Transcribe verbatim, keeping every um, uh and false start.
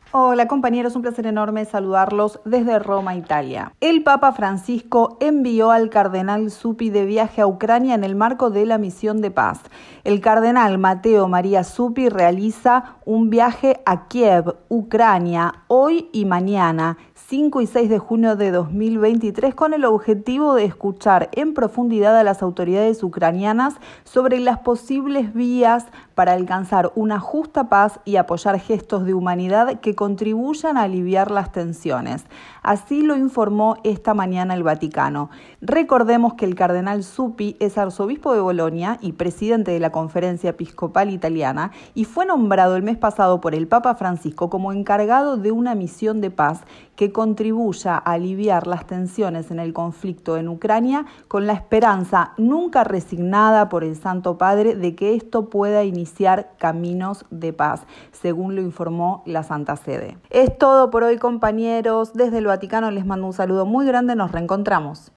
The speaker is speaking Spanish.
Hola compañeros, un placer enorme saludarlos desde Roma, Italia. El Papa Francisco envió al cardenal Zuppi de viaje a Ucrania en el marco de la misión de paz. El cardenal Matteo Maria Zuppi realiza un viaje a Kiev, Ucrania, hoy y mañana, cinco y seis de junio de dos mil veintitrés, con el objetivo de escuchar en profundidad a las autoridades ucranianas sobre las posibles vías para alcanzar una justa paz y apoyar gestos de humanidad que contribuyan a aliviar las tensiones. Así lo informó esta mañana el Vaticano. Recordemos que el cardenal Zuppi es arzobispo de Bolonia y presidente de la Conferencia Episcopal Italiana y fue nombrado el mes pasado por el Papa Francisco como encargado de una misión de paz que contribuya a aliviar las tensiones en el conflicto en Ucrania, con la esperanza nunca resignada por el Santo Padre de que esto pueda iniciar caminos de paz, según lo informó la Santa Sede. Es todo por hoy, compañeros. Desde el Vaticano les mando un saludo muy grande. Nos reencontramos.